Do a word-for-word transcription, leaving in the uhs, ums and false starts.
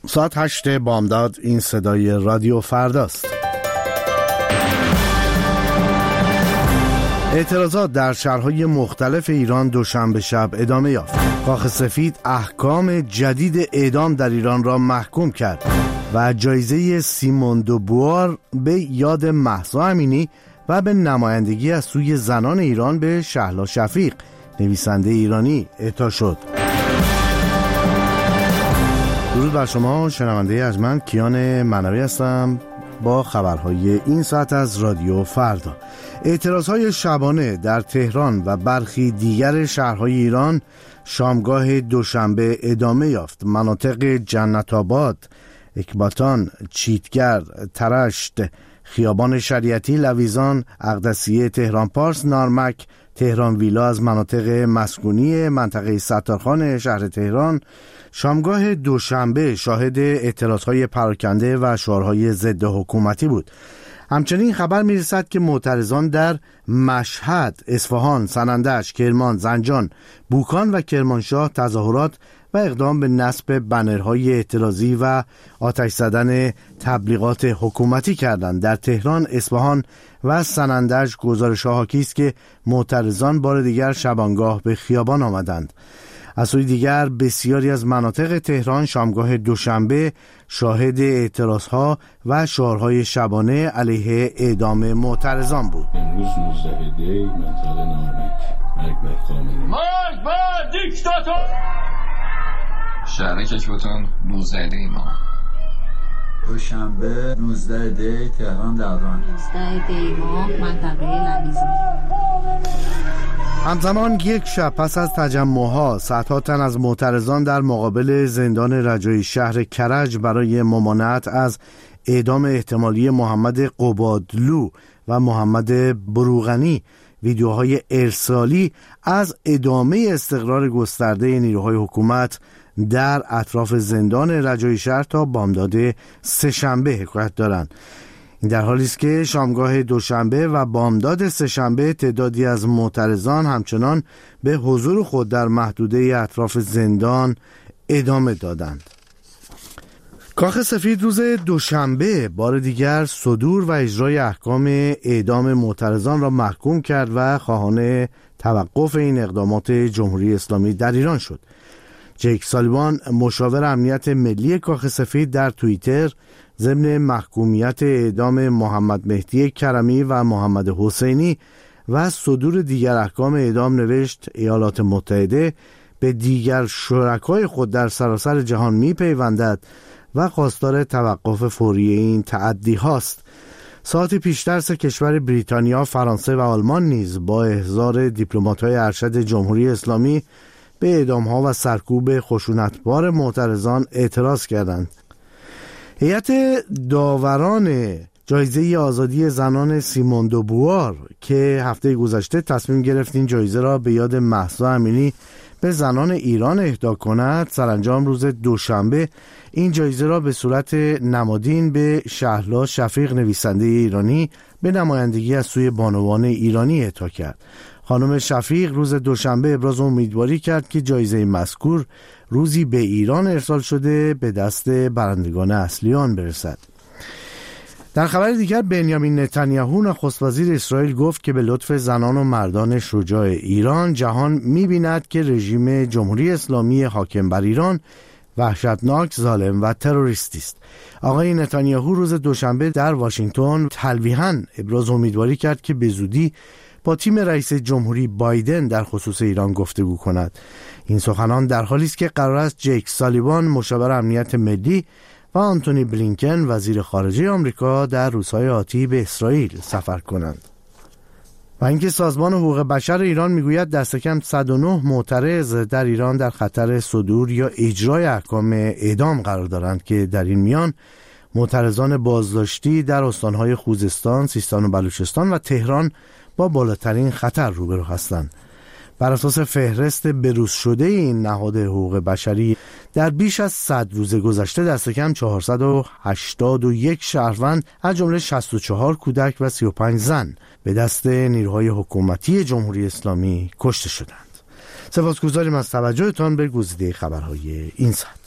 ساعت هشت بامداد. این صدای رادیو فرداست. اعتراضات در شهرهای مختلف ایران دوشنبه شب ادامه یافت. کاخ سفید احکام جدید اعدام در ایران را محکوم کرد و جایزه سیمون دو بوار به یاد مهسا امینی و به نمایندگی از سوی زنان ایران به شهلا شفیق، نویسنده ایرانی، اعطا شد. درود بر شما شنونده ارجمند، کیان منوی هستم با خبرهای این ساعت از رادیو فردا. اعتراضهای شبانه در تهران و برخی دیگر شهرهای ایران شامگاه دوشنبه ادامه یافت. مناطق جنت آباد، اکباتان، چیتگر، ترشت، خیابان شریعتی، لویزان، اقدسیه، تهران پارس، نارمک، تهران ویلا از مناطق مسکونی منطقه ستارخان شهر تهران شامگاه دوشنبه شاهد اعتراضهای پراکنده و شعارهای ضد حکومتی بود. همچنین خبر میرسد که معترضان در مشهد، اصفهان، سنندج، کرمان، زنجان، بوکان و کرمانشاه تظاهرات و اقدام به نصب بنرهای اعتراضی و آتش زدن تبلیغات حکومتی کردند. در تهران، اصفهان و سنندج گزارش‌ها حاکی است که معترضان بار دیگر شبانگاه به خیابان آمدند. از سوی دیگر بسیاری از مناطق تهران شامگاه دوشنبه شاهد اعتراضها و شعارهای شبانه علیه اعدام معترضان بود. امروز نوزده دی منطقه نارمک، مرگ بر خامنه‌ای، مرگ بر دیکتاتور. شهر کشوتان نوزده دی ما دوشنبه نوزده دی تهران دربان، نوزده دی ما منطقه لویزان. همزمان یک شب پس از تجمعها صدها تن از معترضان در مقابل زندان رجایی شهر کرج برای ممانعت از اعدام احتمالی محمد قبادلو و محمد بروغنی ویدیوهای ارسالی از ادامه استقرار گسترده نیروهای حکومت در اطراف زندان رجایی شهر تا بامداد سه‌شنبه حکایت دارند. این در حالی است که شامگاه دوشنبه و بامداد سه‌شنبه تعدادی از معترضان همچنان به حضور خود در محدوده اطراف زندان ادامه دادند. کاخ سفید روز دوشنبه بار دیگر صدور و اجرای احکام اعدام معترضان را محکوم کرد و خواهان توقف این اقدامات جمهوری اسلامی در ایران شد. جیک سالیوان، مشاور امنیت ملی کاخ سفید، در توییتر ضمن محکومیت اعدام محمد مهدی کرمی و محمد حسینی و صدور دیگر احکام اعدام نوشت: ایالات متحده به دیگر شرکای خود در سراسر جهان می‌پیوندد و خواستار توقف فوری این تعدی هاست. ساعتی پیشتر سه کشور بریتانیا، فرانسه و آلمان نیز با احضار دیپلمات‌های ارشد جمهوری اسلامی به اعدام‌ها و سرکوب خشونتبار معترضان اعتراض کردند. هیئت داوران جایزه آزادی زنان سیمون دو بوار که هفته گذشته تصمیم گرفت این جایزه را به یاد مهسا امینی به زنان ایران اهدا کند، سرانجام روز دوشنبه این جایزه را به صورت نمادین به شهلا شفیق، نویسنده ایرانی، به نمایندگی از سوی بانوان ایرانی اهدا کرد. خانم شفیق روز دوشنبه ابراز امیدواری کرد که جایزه مذکور روزی به ایران ارسال شده به دست برندگان اصلی آن برسد. در خبر دیگر، بنیامین نتانیاهو نخست وزیر اسرائیل گفت که به لطف زنان و مردان شجاع ایران جهان می‌بیند که رژیم جمهوری اسلامی حاکم بر ایران وحشتناک، ظالم و تروریستی است. آقای نتانیاهو روز دوشنبه در واشنگتن تلویحاً ابراز امیدواری کرد که به زودی با تیم رئیس جمهوری بایدن در خصوص ایران گفتگو کند. این سخنان در حالی است که قرار است جیک سالیوان، مشاور امنیت ملی، و آنتونی بلینکن، وزیر خارجه آمریکا، در روزهای آتی به اسرائیل سفر کنند. و اینکه سازمان حقوق بشر ایران میگوید دست کم صد و نه معترض در ایران در خطر صدور یا اجرای احکام اعدام قرار دارند که در این میان معترضان بازداشتی در استانهای خوزستان، سیستان و بلوچستان و تهران با بالاترین خطر روبرو هستند. بر اساس فهرست بروز شده این نهاد حقوق بشری، در بیش از صد روز گذشته دست کم چهارصد و هشتاد و یک شهروند از جمله شصت و چهار کودک و سی و پنج زن به دست نیروهای حکومتی جمهوری اسلامی کشته شدند. سپاسگزاریم از توجهتان به گزیده خبرهای این ساعت.